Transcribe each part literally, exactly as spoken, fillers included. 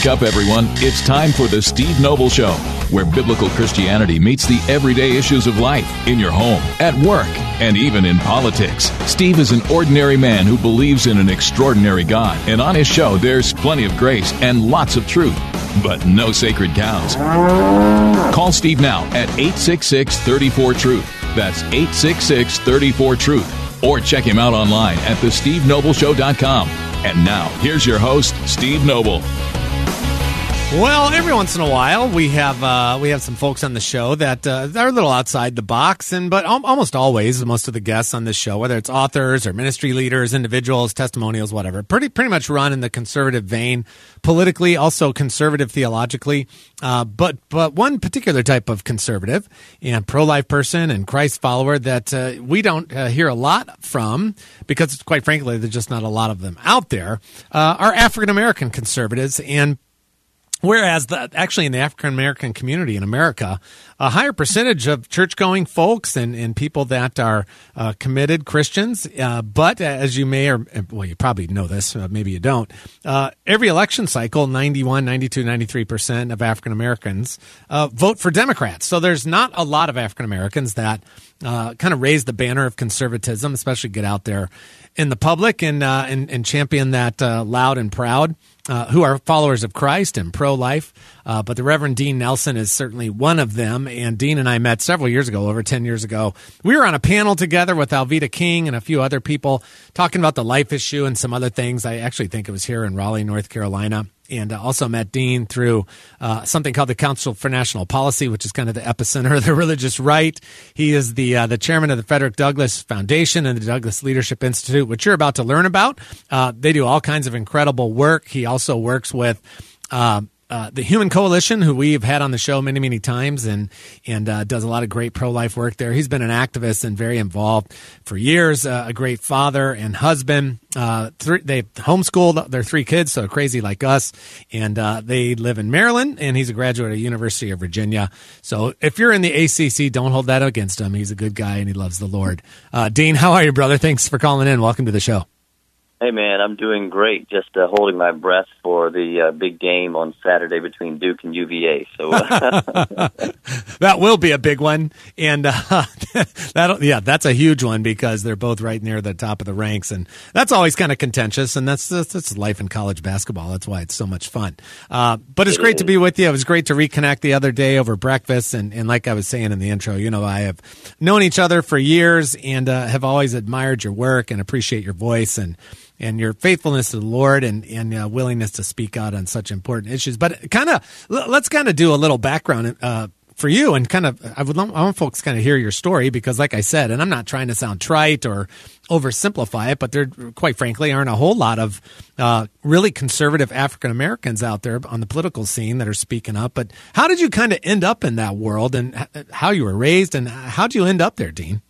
Wake up, everyone. It's time for the Steve Noble Show, where biblical Christianity meets the everyday issues of life in your home, at work, and even in politics. Steve is an ordinary man who believes in an extraordinary God, and on his show, there's plenty of grace and lots of truth, but no sacred cows. Call Steve now at eight six six, three four, truth. That's eight six six, three four, truth. Or check him out online at the steve noble show dot com. And now, here's your host, Steve Noble. Well, every once in a while, we have uh, we have some folks on the show that uh, are a little outside the box, and but al- almost always, most of the guests on this show, whether it's authors or ministry leaders, individuals, testimonials, whatever, pretty pretty much run in the conservative vein, politically, also conservative theologically. Uh, but but one particular type of conservative and pro-life person and Christ follower that uh, we don't uh, hear a lot from, because quite frankly, there's just not a lot of them out there, uh, are African American conservatives. And whereas the, actually in the African-American community in America, a higher percentage of church-going folks and, and people that are uh, committed Christians, uh, but as you may, or well, you probably know this, uh, maybe you don't, uh, every election cycle, ninety-one, ninety-two, ninety-three percent of African-Americans uh, vote for Democrats. So there's not a lot of African-Americans that uh, kind of raise the banner of conservatism, especially get out there in the public and, uh, and, and champion that uh, loud and proud. Uh, who are followers of Christ and pro-life, uh, but the Reverend Dean Nelson is certainly one of them, and Dean and I met several years ago, over ten years ago. We were on a panel together with Alveda King and a few other people talking about the life issue and some other things. I actually think it was here in Raleigh, North Carolina. And uh, also met Dean through uh, something called the Council for National Policy, which is kind of the epicenter of the religious right. He is the uh, the chairman of the Frederick Douglass Foundation and the Douglass Leadership Institute, which you're about to learn about. Uh, they do all kinds of incredible work. He also works with uh, Uh, the Human Coalition, who we've had on the show many, many times, and and uh, does a lot of great pro-life work there. He's been an activist and very involved for years, uh, a great father and husband. Uh, three, they homeschooled their three kids, so crazy like us, and uh, they live in Maryland, and he's a graduate of the University of Virginia. So if you're in the A C C, don't hold that against him. He's a good guy, and he loves the Lord. Uh, Dean, how are you, brother? Thanks for calling in. Welcome to the show. Hey, man, I'm doing great. Just uh, holding my breath for the uh, big game on Saturday between Duke and U V A. So uh, that will be a big one, and uh, that yeah, that's a huge one because they're both right near the top of the ranks, and that's always kind of contentious. And that's that's, that's life in college basketball. That's why it's so much fun. Uh, but it's great to be with you. It was great to reconnect the other day over breakfast, and, and like I was saying in the intro, you know, I have known each other for years and uh, have always admired your work and appreciate your voice and. and your faithfulness to the Lord and, and uh, willingness to speak out on such important issues. But kind of, let's kind of do a little background uh, for you and kind of, I would I want folks kind of hear your story because like I said, and I'm not trying to sound trite or oversimplify it, but there, quite frankly, aren't a whole lot of uh, really conservative African Americans out there on the political scene that are speaking up. But how did you kind of end up in that world and how you were raised and how did you end up there, Dean?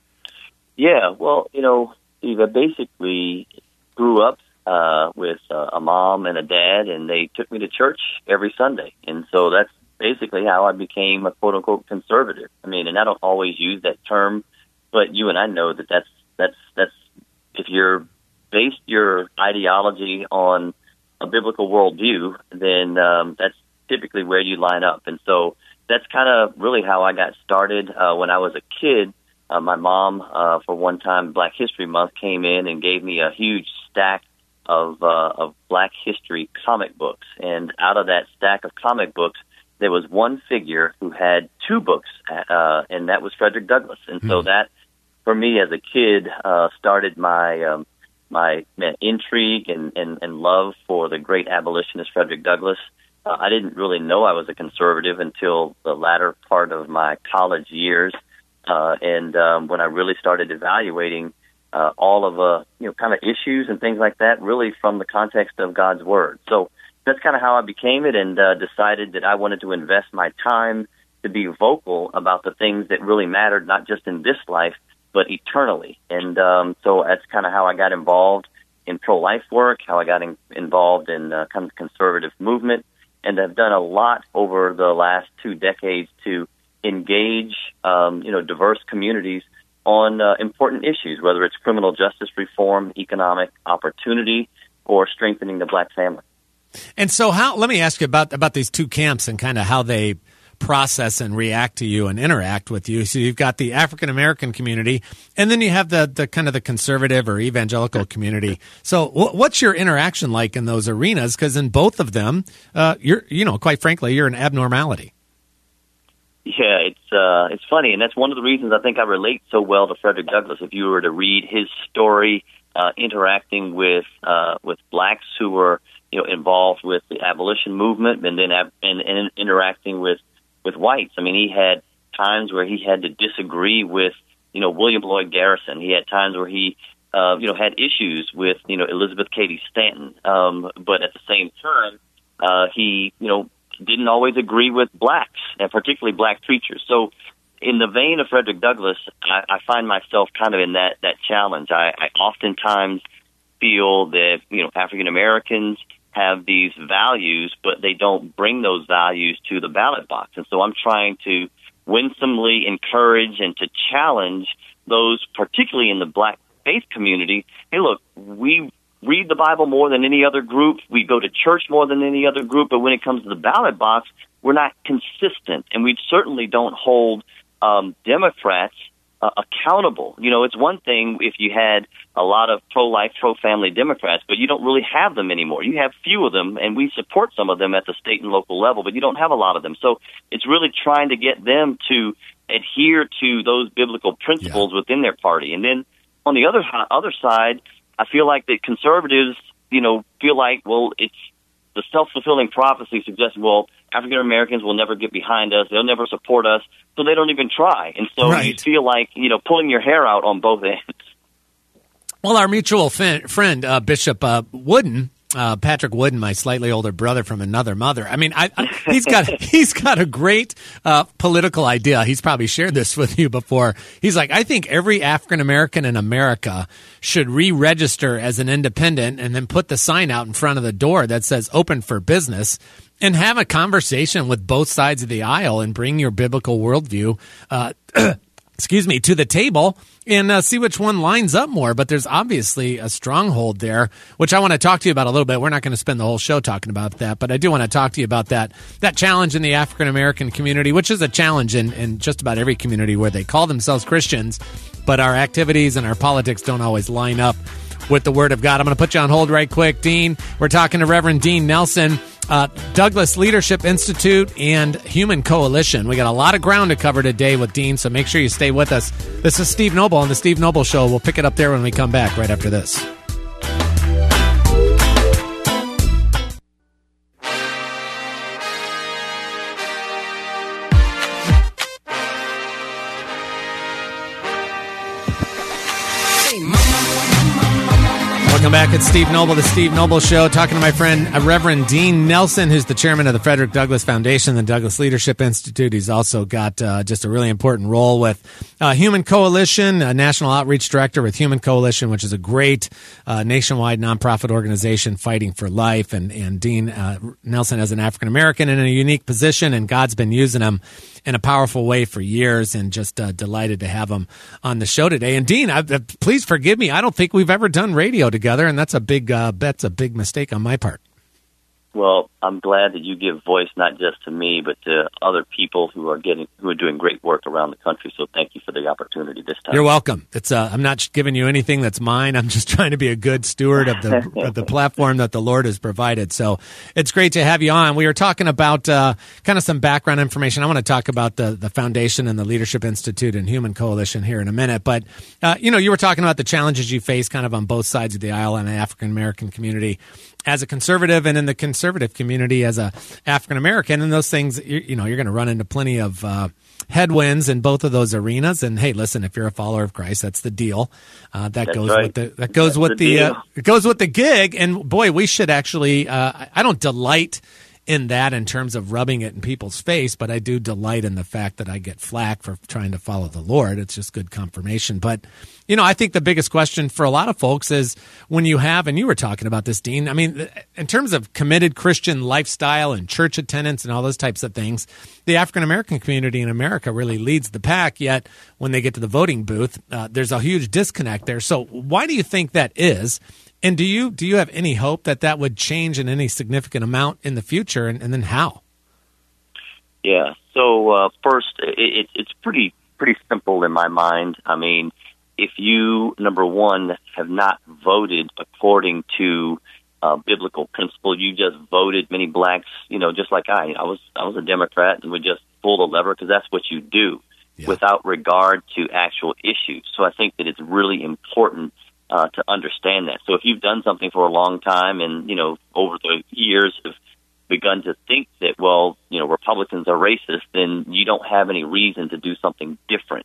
Yeah, well, you know, Steve, I basically grew up uh, with uh, a mom and a dad, and they took me to church every Sunday. And so that's basically how I became a quote-unquote conservative. I mean, and I don't always use that term, but you and I know that that's, that's, that's if you're based your ideology on a biblical worldview, then um, that's typically where you line up. And so that's kind of really how I got started uh, when I was a kid. Uh, my mom, uh, for one time, Black History Month, came in and gave me a huge stack of uh, of Black history comic books. And out of that stack of comic books, there was one figure who had two books, uh, and that was Frederick Douglass. And mm-hmm. so that, for me as a kid, uh, started my um, my man, intrigue and, and, and love for the great abolitionist Frederick Douglass. Uh, I didn't really know I was a conservative until the latter part of my college years. Uh, and um, when I really started evaluating uh, all of uh, you know kind of issues and things like that, really from the context of God's Word. So that's kind of how I became it, and uh, decided that I wanted to invest my time to be vocal about the things that really mattered, not just in this life, but eternally. And um, so that's kind of how I got involved in pro-life work, how I got in, involved in uh, kind of conservative movement, and I've done a lot over the last two decades to engage, um, you know, diverse communities on uh, important issues, whether it's criminal justice reform, economic opportunity, or strengthening the Black family. And so how, let me ask you about, about these two camps and kind of how they process and react to you and interact with you. So you've got the African American community, and then you have the, the kind of the conservative or evangelical community. So w- what's your interaction like in those arenas? Because in both of them, uh, you're, you know, quite frankly, you're an abnormality. Yeah, it's uh, it's funny, and that's one of the reasons I think I relate so well to Frederick Douglass. If you were to read his story, uh, interacting with uh, with blacks who were, you know, involved with the abolition movement, and then ab- and, and interacting with with whites. I mean, he had times where he had to disagree with, you know, William Lloyd Garrison. He had times where he, uh, you know, had issues with, you know, Elizabeth Cady Stanton. Um, but at the same time, uh, he, you know, didn't always agree with blacks, and particularly black preachers. So in the vein of Frederick Douglass, I, I find myself kind of in that, that challenge. I, I oftentimes feel that, you know, African Americans have these values, but they don't bring those values to the ballot box. And so I'm trying to winsomely encourage and to challenge those, particularly in the black faith community. Hey, look, we read the Bible more than any other group. We go to church more than any other group. But when it comes to the ballot box, we're not consistent. And we certainly don't hold um, Democrats uh, accountable. You know, it's one thing if you had a lot of pro-life, pro-family Democrats, but you don't really have them anymore. You have few of them, and we support some of them at the state and local level, but you don't have a lot of them. So it's really trying to get them to adhere to those biblical principles yeah. within their party. And then on the other other side, I feel like the conservatives, you know, feel like, well, it's the self-fulfilling prophecy suggests, well, African Americans will never get behind us. They'll never support us. So they don't even try. And so right. you feel like, you know, pulling your hair out on both ends. Well, our mutual f- friend, uh, Bishop uh, Wooden, uh, Patrick Wooden, my slightly older brother from another mother. I mean, I, I, he's got he's got a great uh, political idea. He's probably shared this with you before. He's like, I think every African American in America should re-register as an independent and then put the sign out in front of the door that says "Open for Business." And have a conversation with both sides of the aisle and bring your biblical worldview, uh, excuse me, to the table and uh, see which one lines up more. But there's obviously a stronghold there, which I want to talk to you about a little bit. We're not going to spend the whole show talking about that, but I do want to talk to you about that that challenge in the African American community, which is a challenge in, in just about every community where they call themselves Christians, but our activities and our politics don't always line up with the Word of God. I'm going to put you on hold right quick. Dean, we're talking to Reverend Dean Nelson, uh, Douglass Leadership Institute and Human Coalition. We got a lot of ground to cover today with Dean, so make sure you stay with us. This is Steve Noble on The Steve Noble Show. We'll pick it up there when we come back right after this. Welcome back. It's Steve Noble, The Steve Noble Show, talking to my friend uh, Reverend Dean Nelson, who's the chairman of the Frederick Douglass Foundation, the Douglass Leadership Institute. He's also got uh, just a really important role with uh, Human Coalition, a national outreach director with Human Coalition, which is a great uh, nationwide nonprofit organization fighting for life. And, and Dean uh, Nelson is an African-American in a unique position, and God's been using him in a powerful way for years, and just uh, delighted to have him on the show today. And Dean, I, uh, please forgive me. I don't think we've ever done radio together, and that's a big uh, that's a big mistake on my part. Well, I'm glad that you give voice not just to me, but to other people who are getting who are doing great work around the country. So thank you for the opportunity this time. You're welcome. It's uh, I'm not giving you anything that's mine. I'm just trying to be a good steward of the of the platform that the Lord has provided. So it's great to have you on. We were talking about uh, kind of some background information. I want to talk about the the foundation and the Leadership Institute and Human Coalition here in a minute. But uh, you know, you were talking about the challenges you face kind of on both sides of the aisle in the African American community as a conservative, and in the conservative community as a African American, and those things, you, you know, you're going to run into plenty of uh, headwinds in both of those arenas. And hey, listen, if you're a follower of Christ, that's the deal. Uh, that that's goes right. with the that goes that's with the, the uh, it goes with the gig. And boy, we should actually. Uh, I don't delight in that in terms of rubbing it in people's face, but I do delight in the fact that I get flack for trying to follow the Lord. It's just good confirmation. But, you know, I think the biggest question for a lot of folks is when you have, and you were talking about this, Dean, I mean, in terms of committed Christian lifestyle and church attendance and all those types of things, the African-American community in America really leads the pack, yet when they get to the voting booth, uh, there's a huge disconnect there. So why do you think that is? And do you do you have any hope that that would change in any significant amount in the future, and, and then how? Yeah. So uh, first, it, it's pretty pretty simple in my mind. I mean, if you, number one, have not voted according to uh, biblical principle, you just voted. Many blacks, you know, just like I, I was I was a Democrat and would just pull the lever because that's what you do, yeah, without regard to actual issues. So I think that it's really important Uh, to understand that. So if you've done something for a long time and, you know, over the years have begun to think that, well, you know, Republicans are racist, then you don't have any reason to do something different.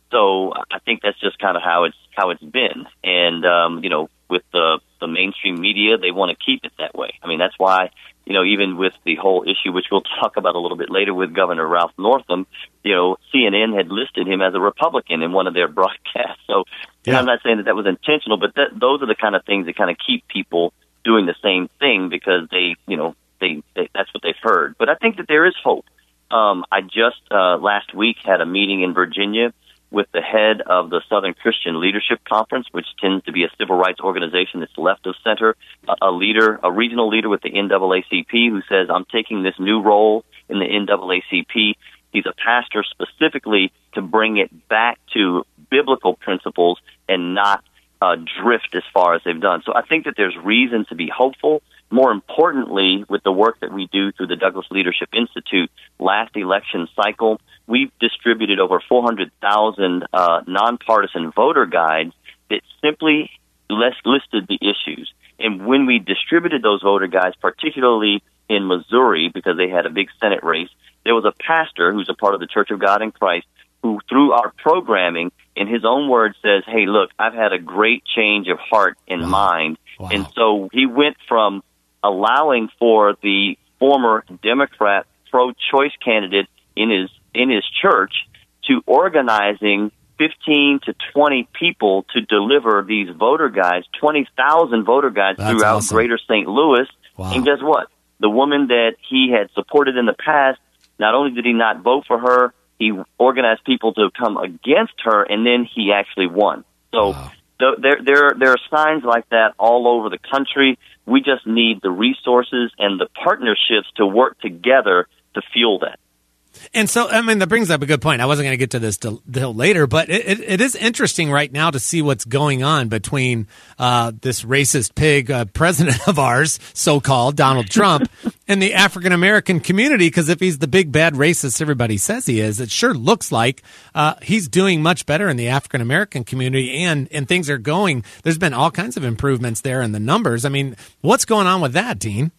So I think that's just kind of how it's how it's been. And, um, you know, with the, the mainstream media, they want to keep it that way. I mean, that's why, you know, even with the whole issue, which we'll talk about a little bit later with Governor Ralph Northam, you know, C N N had listed him as a Republican in one of their broadcasts. So, yeah. And I'm not saying that that was intentional, but that, those are the kind of things that kind of keep people doing the same thing because they, you know, they, they that's what they've heard. But I think that there is hope. Um, I just uh, last week had a meeting in Virginia with the head of the Southern Christian Leadership Conference, which tends to be a civil rights organization that's left of center, a, a leader, a regional leader with the N double A C P who says, I'm taking this new role in the N double A C P. He's a pastor specifically to bring it back to biblical principles and not uh, drift as far as they've done. So I think that there's reason to be hopeful. More importantly, with the work that we do through the Douglas Leadership Institute, last election cycle, we've distributed over four hundred thousand uh, nonpartisan voter guides that simply list, listed the issues. And when we distributed those voter guides, particularly in Missouri, because they had a big Senate race, there was a pastor who's a part of the Church of God in Christ who, through our programming, in his own words, says, hey, look, I've had a great change of heart and wow. mind. Wow. And so he went from allowing for the former Democrat pro-choice candidate in his in his church to organizing fifteen to twenty people to deliver these voter guides, twenty thousand voter guides That's throughout awesome. Greater Saint Louis. Wow. And guess what? The woman that he had supported in the past, not only did he not vote for her, he organized people to come against her, and then he actually won. So wow. th- there, there, there are signs like that all over the country. We just need the resources and the partnerships to work together to fuel that. And so, I mean, that brings up a good point. I wasn't going to get to this till, till later, but it, it, it is interesting right now to see what's going on between uh, this racist pig uh, president of ours, so-called Donald Trump, and the African-American community, because if he's the big, bad racist everybody says he is, it sure looks like uh, he's doing much better in the African-American community, and, and things are going. There's been all kinds of improvements there in the numbers. I mean, what's going on with that, Dean?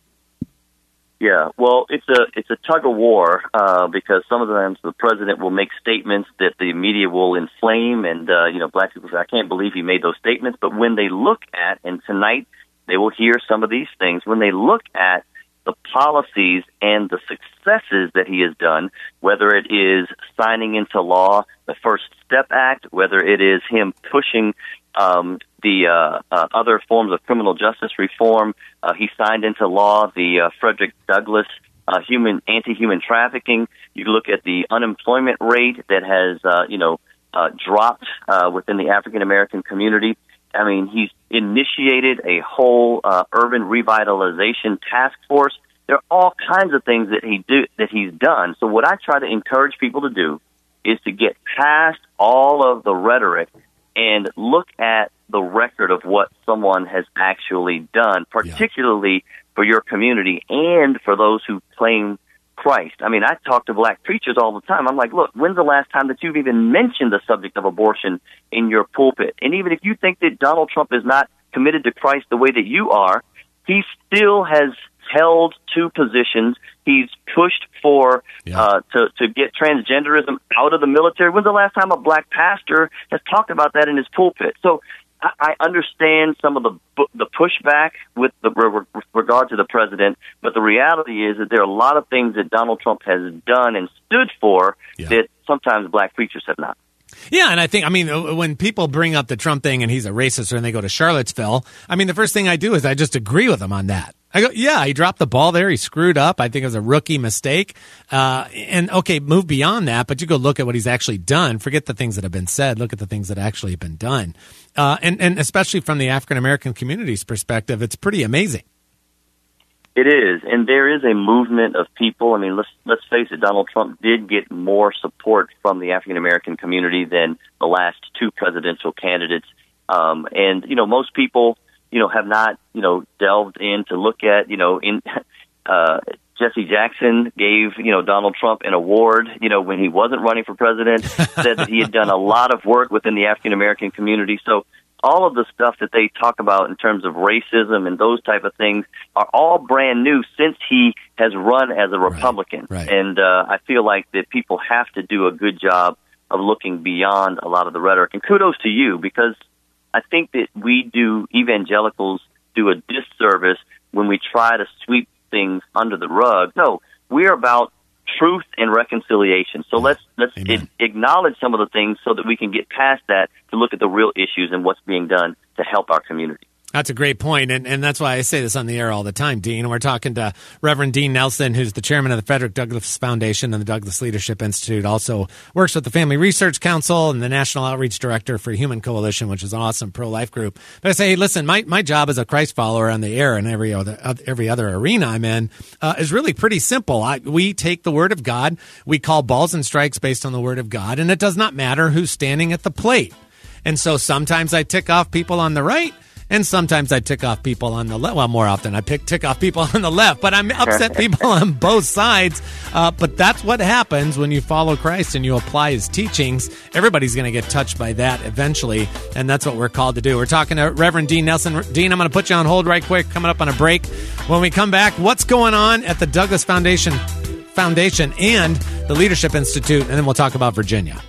Yeah, well, it's a it's a tug of war uh, because some of the times the president will make statements that the media will inflame, and uh, you know, black people say, "I can't believe he made those statements." But when they look at, and tonight they will hear some of these things, when they look at the policies and the successes that he has done, whether it is signing into law the First Step Act, whether it is him pushing um, the uh, uh, other forms of criminal justice reform, uh, he signed into law the uh, Frederick Douglass uh, human anti-human trafficking. You look at the unemployment rate that has, uh, you know, uh, dropped uh, within the African American community. I mean, he's initiated a whole uh, urban revitalization task force. There are all kinds of things that he do that he's done. So what I try to encourage people to do is to get past all of the rhetoric and look at the record of what someone has actually done, particularly yeah. for your community and for those who claim Christ. I mean, I talk to black preachers all the time. I'm like, look, when's the last time that you've even mentioned the subject of abortion in your pulpit? And even if you think that Donald Trump is not committed to Christ the way that you are, he still has held two positions. He's pushed for yeah. uh, to, to get transgenderism out of the military. When's the last time a black pastor has talked about that in his pulpit? So I understand some of the the pushback with the with regard to the president, but the reality is that there are a lot of things that Donald Trump has done and stood for yeah. that sometimes black preachers have not. Yeah, and I think, I mean, when people bring up the Trump thing and he's a racist and they go to Charlottesville, I mean, the first thing I do is I just agree with them on that. I go, yeah, he dropped the ball there. He screwed up. I think it was a rookie mistake. Uh, and okay, move beyond that, but you go look at what he's actually done. Forget the things that have been said. Look at the things that actually have been done. Uh, and, and especially from the African-American community's perspective, it's pretty amazing. It is, and there is a movement of people. I mean, let's let's face it, Donald Trump did get more support from the African-American community than the last two presidential candidates. Um, and, you know, most people, you know, have not, you know, delved in to look at, you know, in uh, Jesse Jackson gave, you know, Donald Trump an award, you know, when he wasn't running for president, said that he had done a lot of work within the African-American community. So all of the stuff that they talk about in terms of racism and those type of things are all brand new since he has run as a Republican. Right, right. And uh, I feel like that people have to do a good job of looking beyond a lot of the rhetoric. And kudos to you, because I think that we do, evangelicals do a disservice when we try to sweep things under the rug. No, we're about truth and reconciliation. So let's let's I- acknowledge some of the things so that we can get past that to look at the real issues and what's being done to help our community. That's a great point, and and that's why I say this on the air all the time, Dean. We're talking to Reverend Dean Nelson, who's the chairman of the Frederick Douglass Foundation and the Douglass Leadership Institute. Also works with the Family Research Council and the National Outreach Director for Human Coalition, which is an awesome pro-life group. But I say, hey, listen, my, my job as a Christ follower on the air and every other every other arena I'm in uh, is really pretty simple. I, we take the Word of God, we call balls and strikes based on the Word of God, and it does not matter who's standing at the plate. And so sometimes I tick off people on the right, and sometimes I tick off people on the left. Well, more often I pick tick off people on the left, but I'm upset people on both sides. Uh, but that's what happens when you follow Christ and you apply his teachings. Everybody's going to get touched by that eventually, and that's what we're called to do. We're talking to Reverend Dean Nelson. Dean, I'm going to put you on hold right quick, coming up on a break. When we come back, what's going on at the Douglass Foundation, Foundation and the Leadership Institute, and then we'll talk about Virginia.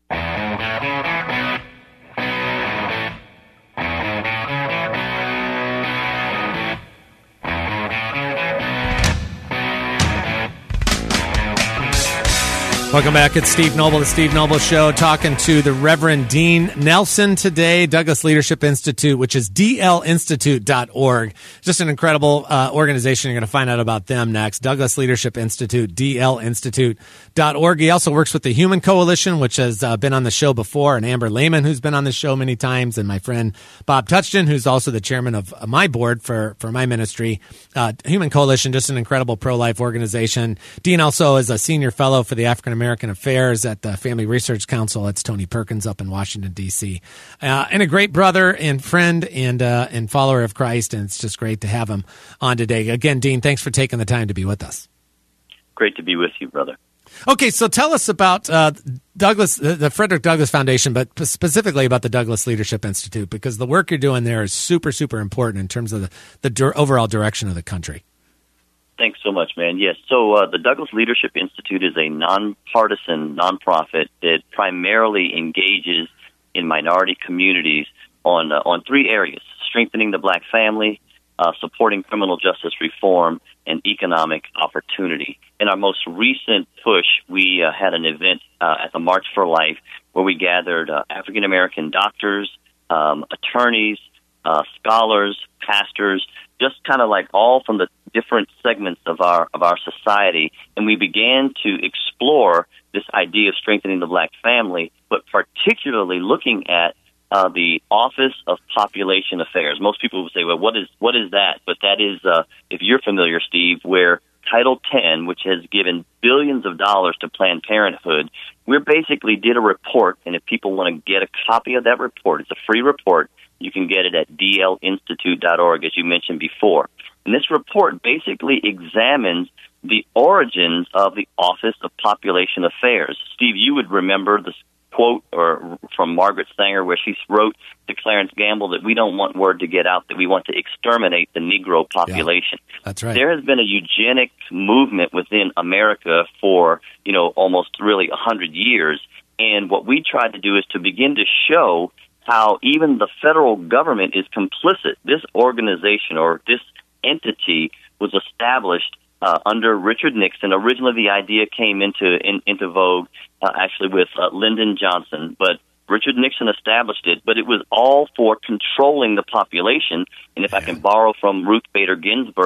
Welcome back. It's Steve Noble, the Steve Noble Show, talking to the Reverend Dean Nelson today, Douglass Leadership Institute, which is D L institute dot org. Just an incredible uh, organization. You're going to find out about them next. Douglass Leadership Institute, D L institute dot org. He also works with the Human Coalition, which has uh, been on the show before, and Amber Lehman, who's been on the show many times, and my friend Bob Touchton, who's also the chairman of my board for, for my ministry. Uh, Human Coalition, just an incredible pro-life organization. Dean also is a senior fellow for the African American American Affairs at the Family Research Council. That's Tony Perkins up in Washington, D C Uh, and a great brother and friend and uh, and follower of Christ, and it's just great to have him on today. Again, Dean, thanks for taking the time to be with us. Great to be with you, brother. Okay, so tell us about uh, Douglass, the, the Frederick Douglass Foundation, but specifically about the Douglass Leadership Institute, because the work you're doing there is super, super important in terms of the, the dur- overall direction of the country. Thanks so much, man. Yes, so uh, the Douglass Leadership Institute is a nonpartisan nonprofit that primarily engages in minority communities on uh, on three areas: strengthening the black family, uh, supporting criminal justice reform, and economic opportunity. In our most recent push, we uh, had an event uh, at the March for Life where we gathered uh, African-American doctors, um, attorneys, uh, scholars, pastors, just kind of like all from the different segments of our of our society, and we began to explore this idea of strengthening the black family, but particularly looking at uh, the Office of Population Affairs. Most people would say, well, what is what is that? But that is, uh, if you're familiar, Steve, where Title ten, which has given billions of dollars to Planned Parenthood, we basically did a report, and if people want to get a copy of that report, it's a free report. You can get it at D L institute dot org, as you mentioned before. And this report basically examines the origins of the Office of Population Affairs. Steve, you would remember this quote or from Margaret Sanger where she wrote to Clarence Gamble that we don't want word to get out that we want to exterminate the Negro population. Yeah, that's right. There has been a eugenic movement within America for, you know, almost really a hundred years. And what we tried to do is to begin to show how even the federal government is complicit. This organization or this entity was established uh, under Richard Nixon. Originally, the idea came into in, into vogue uh, actually with uh, Lyndon Johnson, but Richard Nixon established it. But it was all for controlling the population. And if yeah. I can borrow from Ruth Bader Ginsburg,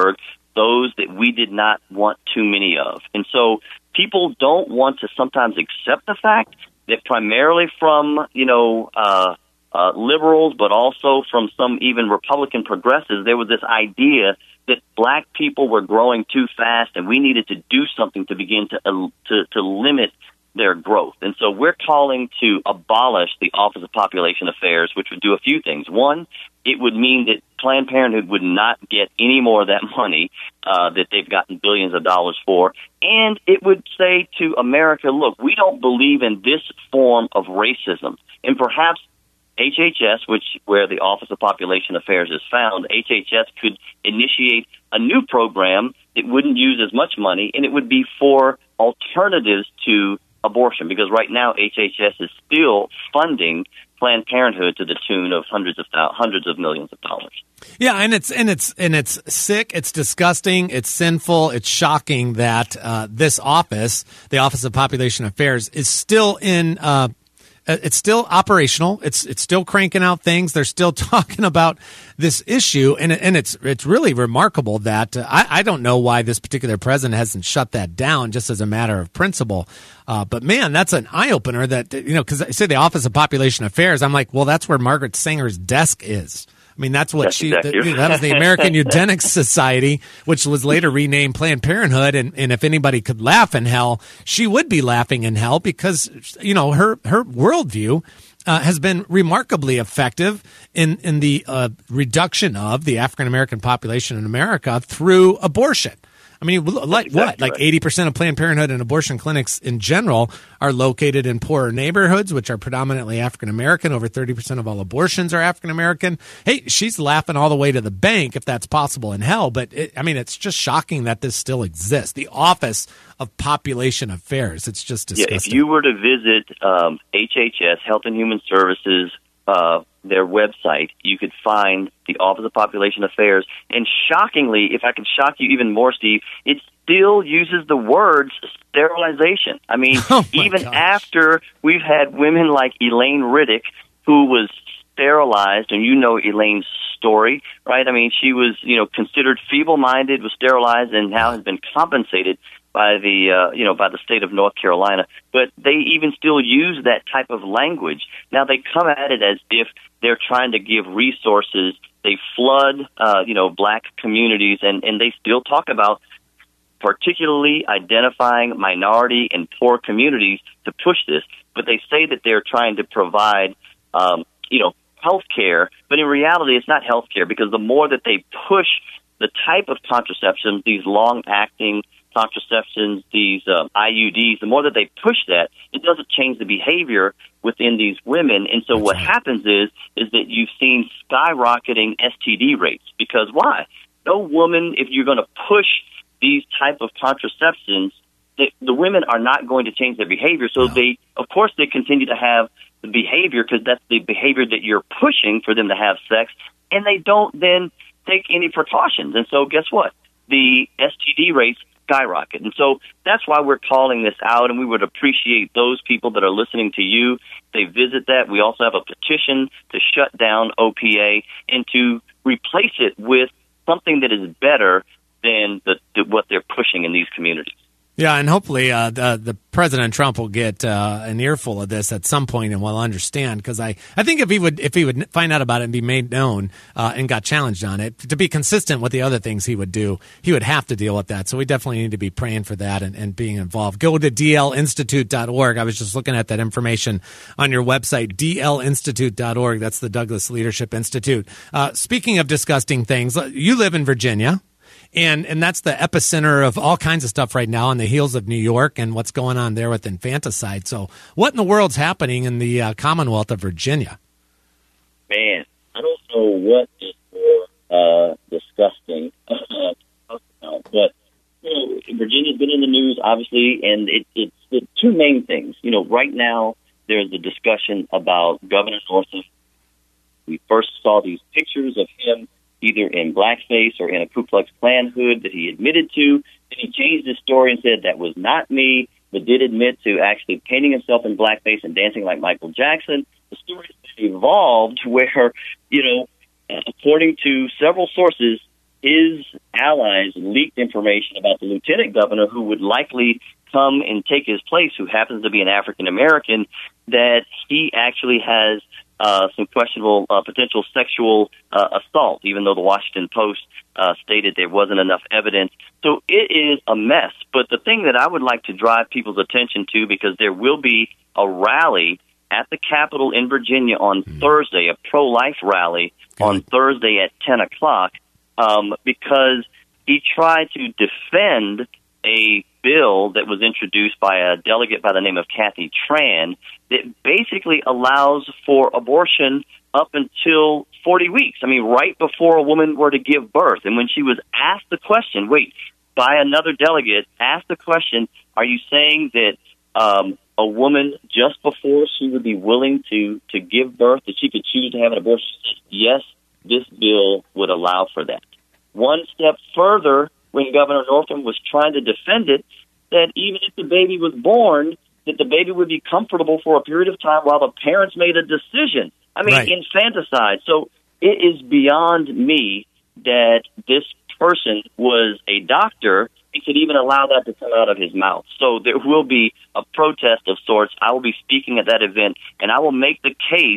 those that we did not want too many of. And so people don't want to sometimes accept the fact that primarily from, you know, uh, uh, liberals, but also from some even Republican progressives, there was this idea that black people were growing too fast and we needed to do something to begin to, uh, to, to limit their growth. And so we're calling to abolish the Office of Population Affairs, which would do a few things. One, it would mean that Planned Parenthood would not get any more of that money uh, that they've gotten billions of dollars for. And it would say to America, look, we don't believe in this form of racism. And perhaps H H S, which where the Office of Population Affairs is found, H H S could initiate a new program that wouldn't use as much money, and it would be for alternatives to abortion, because right now H H S is still funding Planned Parenthood to the tune of hundreds of thousands, hundreds of millions of dollars. Yeah, and it's and it's and it's sick, it's disgusting, it's sinful, it's shocking that uh, this office, the Office of Population Affairs, is still in. Uh, It's still operational. It's it's still cranking out things. They're still talking about this issue, and and it's it's really remarkable that uh, I I don't know why this particular president hasn't shut that down just as a matter of principle. Uh, but man, that's an eye opener. That you know, because I say the Office of Population Affairs, I'm like, well, that's where Margaret Sanger's desk is. I mean, that's what that's she, exactly. the, that was the American Eugenics Society, which was later renamed Planned Parenthood. And, and if anybody could laugh in hell, she would be laughing in hell because, you know, her, her worldview uh, has been remarkably effective in, in the uh, reduction of the African-American population in America through abortion. I mean, like exactly what? Like right. eighty percent of Planned Parenthood and abortion clinics in general are located in poorer neighborhoods, which are predominantly African-American. Over thirty percent of all abortions are African-American. Hey, she's laughing all the way to the bank if that's possible in hell. But, it, I mean, it's just shocking that this still exists. The Office of Population Affairs. It's just disgusting. Yeah, if you were to visit um, H H S, Health and Human Services, uh, their website, you could find the Office of Population Affairs. And shockingly, if I could shock you even more, Steve, it still uses the words sterilization. I mean, oh even gosh. after we've had women like Elaine Riddick, who was sterilized, and you know Elaine's story, right? I mean, she was, you know, considered feeble-minded, was sterilized, and now has been compensated by the, uh, you know, by the state of North Carolina. But they even still use that type of language. Now they come at it as if they're trying to give resources. They flood, uh, you know, black communities, and, and they still talk about particularly identifying minority and poor communities to push this. But they say that they're trying to provide, um, you know, health care. But in reality, it's not health care, because the more that they push the type of contraception, these long-acting contraceptions, these uh, I U Ds, the more that they push that, it doesn't change the behavior within these women. And so That's what right. happens is is that you've seen skyrocketing S T D rates. Because why? No woman, if you're going to push these type of contraceptions, they, the women are not going to change their behavior. So No. they, of course, they continue to have the behavior, because that's the behavior that you're pushing for them to have sex, and they don't then take any precautions. And so guess what? The S T D rates skyrocket. And so that's why we're calling this out, and we would appreciate those people that are listening to you. They visit that. We also have a petition to shut down O P A and to replace it with something that is better than the, the, what they're pushing in these communities. Yeah, and hopefully uh, the, the President Trump will get uh, an earful of this at some point and will understand. Because I, I think if he would if he would find out about it and be made known uh, and got challenged on it, to be consistent with the other things he would do, he would have to deal with that. So we definitely need to be praying for that and, and being involved. Go to D L institute dot org. I was just looking at that information on your website, D L institute dot org. That's the Douglas Leadership Institute. Uh, speaking of disgusting things, you live in Virginia. And and that's the epicenter of all kinds of stuff right now on the heels of New York and what's going on there with infanticide. So what in the world's happening in the uh, Commonwealth of Virginia? Man, I don't know what is more uh, disgusting to talk about, but you know, Virginia's been in the news, obviously, and it, it's the two main things. You know, right now there's a discussion about Governor Northam. We first saw these pictures of him either in blackface or in a Ku Klux Klan hood that he admitted to. Then he changed his story and said that was not me, but did admit to actually painting himself in blackface and dancing like Michael Jackson. The story evolved where, you know, according to several sources, his allies leaked information about the lieutenant governor who would likely come and take his place, who happens to be an African American, that he actually has uh, some questionable uh, potential sexual uh, assault, even though the Washington Post uh, stated there wasn't enough evidence. So it is a mess. But the thing that I would like to drive people's attention to, because there will be a rally at the Capitol in Virginia on mm. Thursday, a pro-life rally Good. on Thursday at ten o'clock, um, because he tried to defend a bill that was introduced by a delegate by the name of Kathy Tran that basically allows for abortion up until forty weeks. I mean, right before a woman were to give birth. And when she was asked the question, wait, by another delegate, asked the question, are you saying that um, a woman just before she would be willing to, to give birth, that she could choose to have an abortion? Yes, this bill would allow for that. One step further, when Governor Northam was trying to defend it, that even if the baby was born, that the baby would be comfortable for a period of time while the parents made a decision. I mean, right. infanticide. So it is beyond me that this person was a doctor and could even allow that to come out of his mouth. So there will be a protest of sorts. I will be speaking at that event, and I will make the case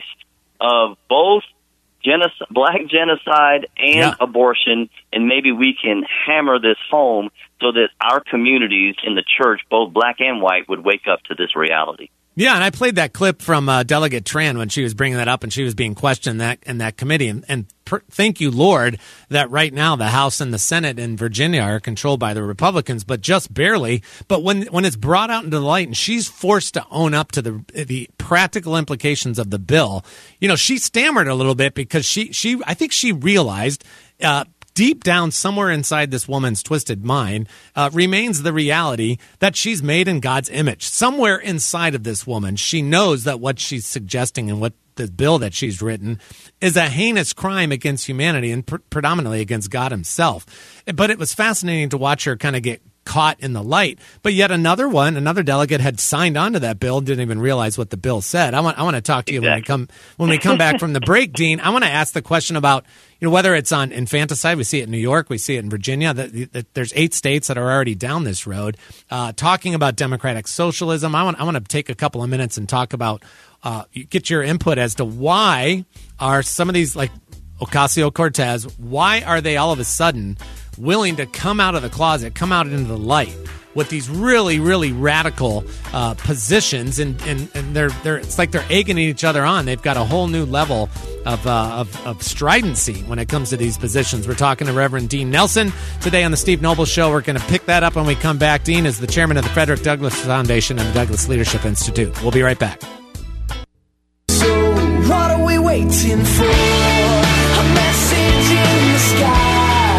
of both Genocide, black genocide and yeah. abortion, and maybe we can hammer this home so that our communities in the church, both black and white, would wake up to this reality. Yeah, and I played that clip from uh, Delegate Tran when she was bringing that up and she was being questioned that in that committee. And, and per, thank you, Lord, that right now the House and the Senate in Virginia are controlled by the Republicans, but just barely. But when when it's brought out into the light and she's forced to own up to the the practical implications of the bill, you know, she stammered a little bit because she she I think she realized. Uh, Deep down, somewhere inside this woman's twisted mind, uh, remains the reality that she's made in God's image. Somewhere inside of this woman, she knows that what she's suggesting and what the bill that she's written is a heinous crime against humanity and pr- predominantly against God himself. But it was fascinating to watch her kind of get caught in the light. But yet another one, another delegate had signed on to that bill, didn't even realize what the bill said. I want I want to talk to you exactly. when we come when we come back from the break, Dean. I want to ask the question about, you know, whether it's on infanticide. We see it in New York, we see it in Virginia. That, that there's eight states that are already down this road. Uh, talking about democratic socialism, I want I want to take a couple of minutes and talk about uh, get your input as to why are some of these, like Ocasio-Cortez, why are they all of a sudden willing to come out of the closet, come out into the light with these really, really radical uh, positions, and, and, and they're they're it's like they're egging each other on. They've got a whole new level of, uh, of of stridency when it comes to these positions. We're talking to Reverend Dean Nelson today on the Steve Noble Show. We're going to pick that up when we come back. Dean is the chairman of the Frederick Douglass Foundation and the Douglass Leadership Institute. We'll be right back. So what are we waiting for? A message in the sky.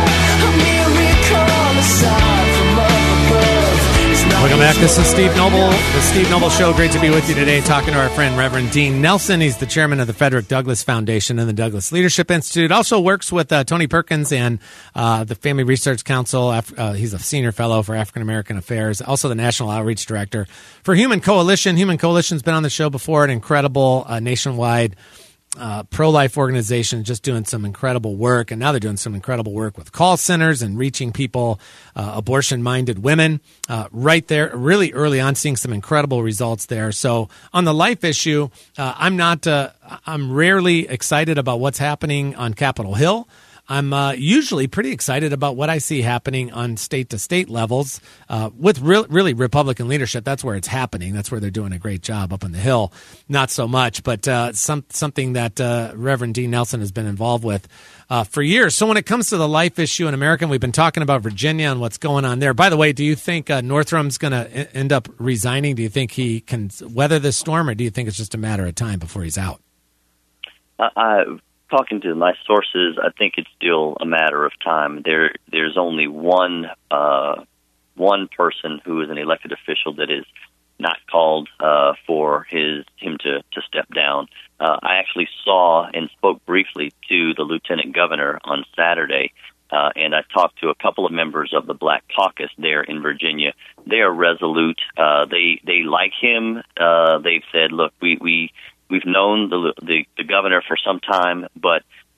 Welcome back. This is Steve Noble, the Steve Noble Show. Great to be with you today, talking to our friend Reverend Dean Nelson. He's the chairman of the Frederick Douglass Foundation and the Douglass Leadership Institute. Also works with uh, Tony Perkins and uh, the Family Research Council. Uh, he's a senior fellow for African American Affairs. Also the National Outreach Director for Human Coalition. Human Coalition's been on the show before, an incredible uh, nationwide Uh, pro-life organization, just doing some incredible work, and now they're doing some incredible work with call centers and reaching people, uh, abortion-minded women, uh, right there, really early on, seeing some incredible results there. So on the life issue, uh, I'm not, uh, I'm rarely excited about what's happening on Capitol Hill. I'm uh, usually pretty excited about what I see happening on state-to-state levels uh, with re- really Republican leadership. That's where it's happening. That's where they're doing a great job. Up on the Hill, not so much, but uh, some something that uh, Reverend Dean Nelson has been involved with uh, for years. So when it comes to the life issue in America, we've been talking about Virginia and what's going on there. By the way, do you think uh, Northam's going to e- end up resigning? Do you think he can weather this storm, or do you think it's just a matter of time before he's out? Uh, I Talking to my sources, I think it's still a matter of time. There, there's only one uh, one person who is an elected official that is not called uh, for his him to, to step down. Uh, I actually saw and spoke briefly to the lieutenant governor on Saturday, uh, and I talked to a couple of members of the Black Caucus there in Virginia. They are resolute. Uh, they they like him. Uh, they've said, look, we we. We've known the, the the governor for some time, but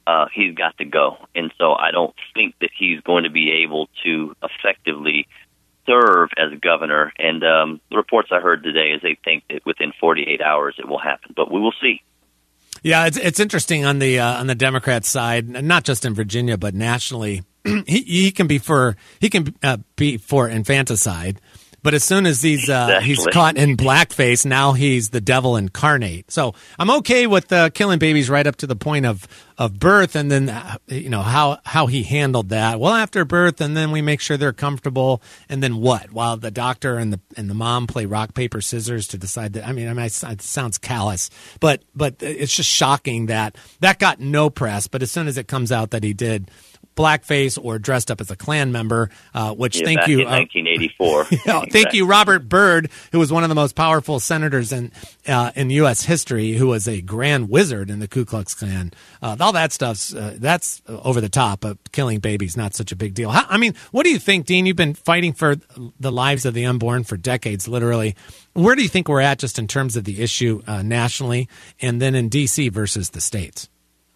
uh, he's got to go. And so I don't think that he's going to be able to effectively serve as governor. And um, the reports I heard today is they think that within forty-eight hours it will happen. But we will see. Yeah, it's it's interesting on the uh, on the Democrat side, not just in Virginia but nationally. he he can be for he can uh, be for infanticide. But as soon as he's uh, exactly. he's caught in blackface, now he's the devil incarnate. So I'm okay with uh, killing babies right up to the point of, of birth, and then uh, you know how how he handled that. Well, after birth, and then we make sure they're comfortable, and then what? While the doctor and the and the mom play rock paper scissors to decide that. I mean, I mean, it sounds callous, but but it's just shocking that that got no press. But as soon as it comes out that he did blackface or dressed up as a Klan member, uh, which yeah, thank back you, in nineteen eighty-four. you know, thank you, Robert Byrd, who was one of the most powerful senators in uh, in U S history, who was a grand wizard in the Ku Klux Klan. Uh, all that stuff's uh, that's over the top. But killing babies not such a big deal. How, I mean, what do you think, Dean? You've been fighting for the lives of the unborn for decades, literally. Where do you think we're at just in terms of the issue uh, nationally, and then in D C versus the states?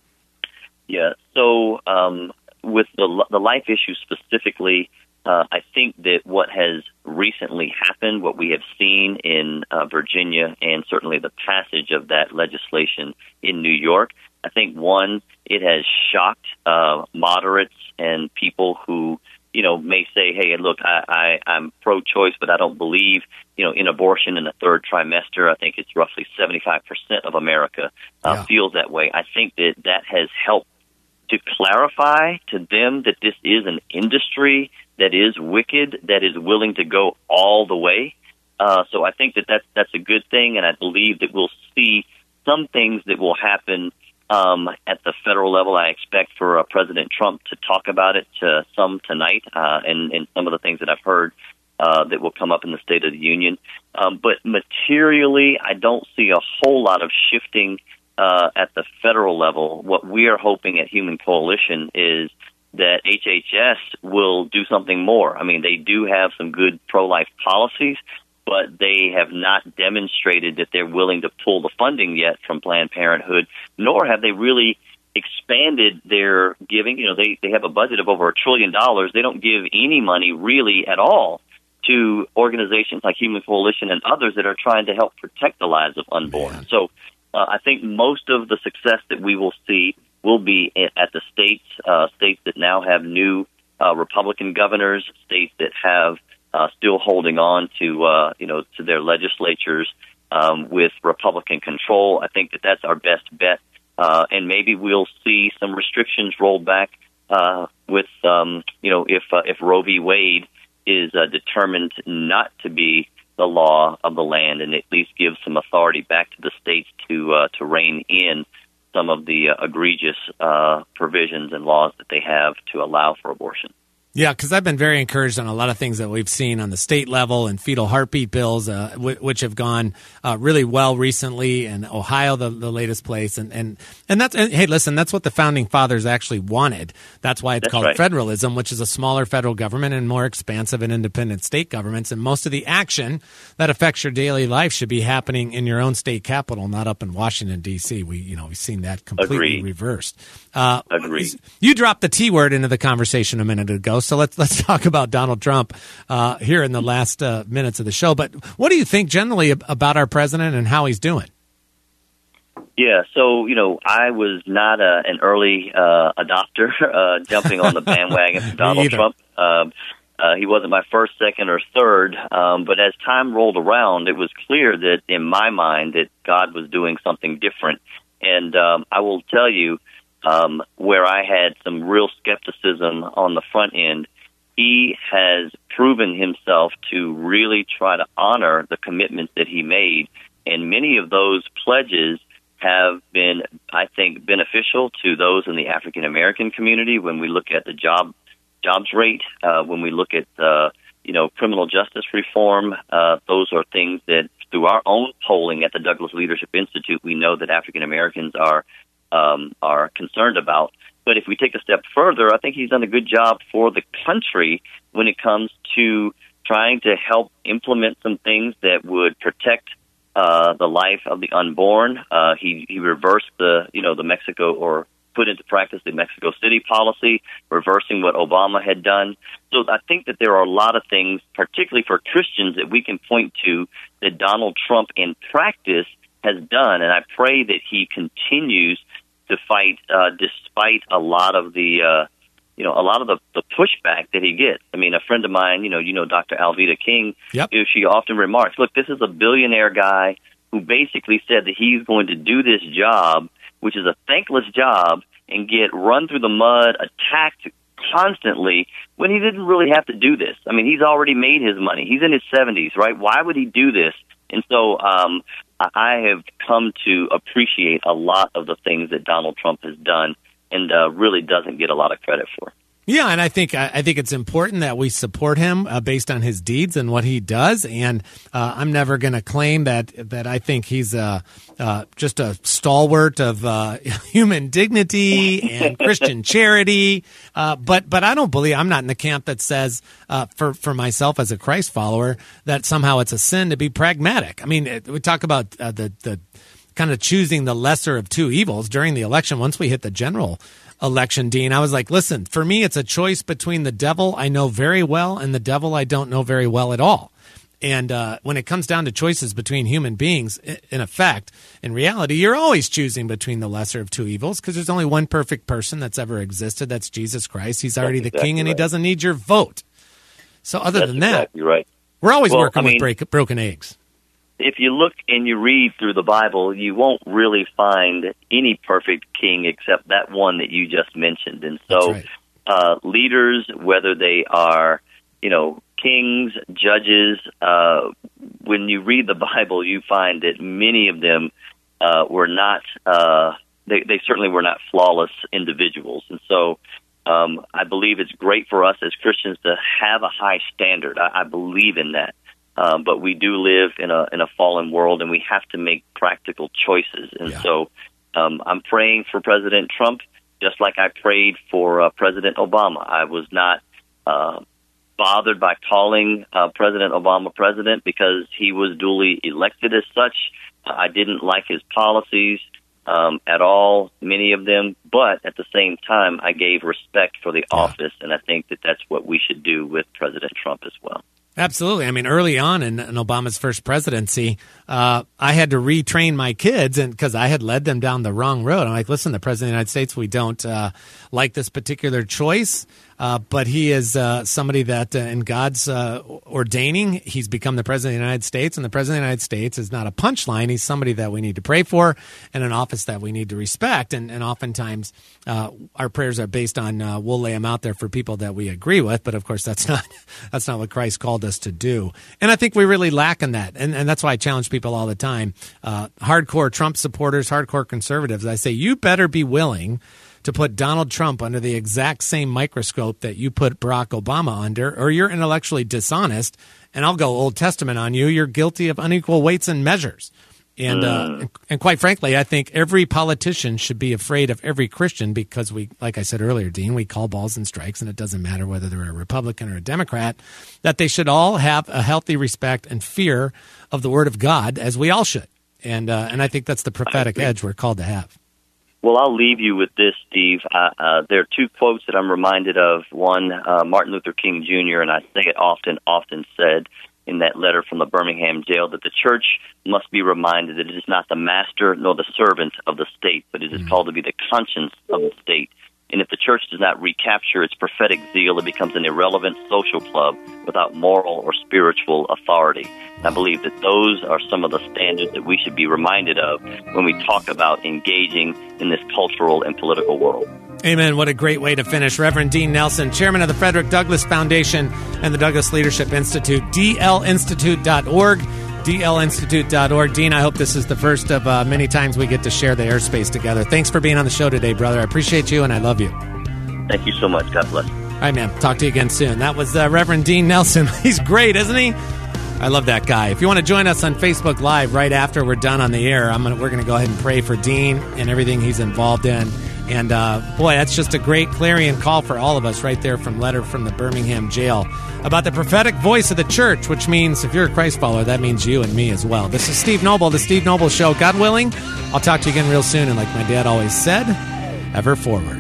Yeah. So. Um, With the the life issue specifically, uh, I think that what has recently happened, what we have seen in uh, Virginia, and certainly the passage of that legislation in New York, I think, one, it has shocked uh, moderates and people who, you know, may say, hey, look, I, I, I'm pro-choice, but I don't believe, you know, in abortion in the third trimester. I think it's roughly seventy-five percent of America uh, yeah. feels that way. I think that that has helped to clarify to them that this is an industry that is wicked, that is willing to go all the way. Uh, so I think that that's, that's a good thing, and I believe that we'll see some things that will happen um, at the federal level. I expect for uh, President Trump to talk about it to some tonight, uh, and, and some of the things that I've heard uh, that will come up in the State of the Union. Um, but materially, I don't see a whole lot of shifting Uh, at the federal level. What we are hoping at Human Coalition is that H H S will do something more. I mean, they do have some good pro-life policies, but they have not demonstrated that they're willing to pull the funding yet from Planned Parenthood, nor have they really expanded their giving. You know, they, they have a budget of over a trillion dollars. They don't give any money really at all to organizations like Human Coalition and others that are trying to help protect the lives of unborn. Man. So Uh, I think most of the success that we will see will be at the states, uh, states that now have new uh, Republican governors, states that have uh, still holding on to, uh, you know, to their legislatures um, with Republican control. I think that that's our best bet, uh, and maybe we'll see some restrictions rolled back uh, with, um, you know, if uh, if Roe v. Wade is uh, determined not to be the law of the land, and at least give some authority back to the states to uh, to rein in some of the uh, egregious uh, provisions and laws that they have to allow for abortion. Yeah, because I've been very encouraged on a lot of things that we've seen on the state level and fetal heartbeat bills, uh, w- which have gone uh, really well recently, and Ohio, the, the latest place. And, and, and that's, and, hey, listen, that's what the founding fathers actually wanted. That's why it's that's called right. federalism, which is a smaller federal government and more expansive and independent state governments. And most of the action that affects your daily life should be happening in your own state capital, not up in Washington, D C. We, you know, we've seen that completely Agreed. reversed. Uh, Agreed. You dropped the T word into the conversation a minute ago. So let's let's talk about Donald Trump uh, here in the last uh, minutes of the show. But what do you think generally about our president and how he's doing? Yeah, so, you know, I was not a, an early uh, adopter uh, jumping on the bandwagon for Donald Trump. Um, uh, he wasn't my first, second, or third. Um, but as time rolled around, it was clear that in my mind that God was doing something different. And um, I will tell you, um, where I had some real skepticism on the front end, he has proven himself to really try to honor the commitments that he made. And many of those pledges have been, I think, beneficial to those in the African-American community when we look at the job jobs rate, uh, when we look at, uh, you know, criminal justice reform. Uh, those are things that through our own polling at the Douglas Leadership Institute, we know that African-Americans are um, are concerned about. But if we take a step further, I think he's done a good job for the country when it comes to trying to help implement some things that would protect uh, the life of the unborn. Uh, he, he reversed the, you know, the Mexico or put into practice the Mexico City policy, reversing what Obama had done. So I think that there are a lot of things, particularly for Christians, that we can point to that Donald Trump in practice has done. And I pray that he continues to fight uh, despite a lot of the, uh, you know, a lot of the, the pushback that he gets. I mean, a friend of mine, you know, you know, Doctor Alveda King, yep. she often remarks, look, this is a billionaire guy who basically said that he's going to do this job, which is a thankless job, and get run through the mud, attacked constantly, when he didn't really have to do this. I mean, he's already made his money. He's in his seventies, right? Why would he do this? And so um, I have come to appreciate a lot of the things that Donald Trump has done and uh, really doesn't get a lot of credit for. Yeah, and I think I think it's important that we support him uh, based on his deeds and what he does. And uh, I'm never going to claim that that I think he's uh, uh, just a stalwart of uh, human dignity and Christian charity. Uh, but but I don't believe, I'm not in the camp that says uh, for for myself as a Christ follower that somehow it's a sin to be pragmatic. I mean, we talk about uh, the the kind of choosing the lesser of two evils during the election. Once we hit the general election, Dean, I was like, listen, for me, it's a choice between the devil I know very well and the devil I don't know very well at all. And uh, when it comes down to choices between human beings, in effect, in reality, you're always choosing between the lesser of two evils because there's only one perfect person that's ever existed. That's Jesus Christ. He's already that's the exactly king, and right. he doesn't need your vote. So other that's than that, exactly right. we're always well, working I mean, with break, broken eggs. If you look and you read through the Bible, you won't really find any perfect king except that one that you just mentioned. And so right. uh, leaders, whether they are, you know, kings, judges, uh, when you read the Bible, you find that many of them uh, were not, uh, they, they certainly were not flawless individuals. And so um, I believe it's great for us as Christians to have a high standard. I, I believe in that. Um, but we do live in a in a fallen world, and we have to make practical choices. And yeah. so um, I'm praying for President Trump, just like I prayed for uh, President Obama. I was not uh, bothered by calling uh, President Obama president because he was duly elected as such. Uh, I didn't like his policies um, at all, many of them. But at the same time, I gave respect for the yeah. office, and I think that that's what we should do with President Trump as well. Absolutely. I mean, early on in, in Obama's first presidency, uh, I had to retrain my kids, and because I had led them down the wrong road. I'm like, listen, the President of the United States, we don't uh, like this particular choice, uh, but he is uh, somebody that uh, in God's uh, ordaining, he's become the President of the United States, and the President of the United States is not a punchline. He's somebody that we need to pray for and an office that we need to respect. And, and oftentimes uh, our prayers are based on, uh, we'll lay them out there for people that we agree with, but of course that's not that's not what Christ called us to do. And I think we really lack in that. And, and that's why I challenge people all the time. Uh, hardcore Trump supporters, hardcore conservatives, I say, you better be willing to put Donald Trump under the exact same microscope that you put Barack Obama under, or you're intellectually dishonest, and I'll go Old Testament on you. You're guilty of unequal weights and measures. And, uh, and quite frankly, I think every politician should be afraid of every Christian because we, like I said earlier, Dean, we call balls and strikes, and it doesn't matter whether they're a Republican or a Democrat, that they should all have a healthy respect and fear of the Word of God, as we all should. And uh, and I think that's the prophetic edge we're called to have. Well, I'll leave you with this, Steve. Uh, uh, there are two quotes that I'm reminded of. One, uh, Martin Luther King Junior, and I say it often, often said in that letter from the Birmingham jail, that the church must be reminded that it is not the master nor the servant of the state, but it is mm-hmm. called to be the conscience of the state. And if the church does not recapture its prophetic zeal, it becomes an irrelevant social club without moral or spiritual authority. And I believe that those are some of the standards that we should be reminded of when we talk about engaging in this cultural and political world. Amen. What a great way to finish. Reverend Dean Nelson, chairman of the Frederick Douglass Foundation and the Douglass Leadership Institute, D L institute dot org. D L institute dot org. Dean, I hope this is the first of uh, many times we get to share the airspace together. Thanks for being on the show today, brother. I appreciate you, and I love you. Thank you so much. God bless. All right, man. Talk to you again soon. That was uh, Reverend Dean Nelson. He's great, isn't he? I love that guy. If you want to join us on Facebook Live right after we're done on the air, I'm gonna, we're going to go ahead and pray for Dean and everything he's involved in. And, uh, boy, that's just a great clarion call for all of us right there from Letter from the Birmingham jail about the prophetic voice of the church, which means if you're a Christ follower, that means you and me as well. This is Steve Noble, The Steve Noble Show. God willing, I'll talk to you again real soon. And like my dad always said, ever forward.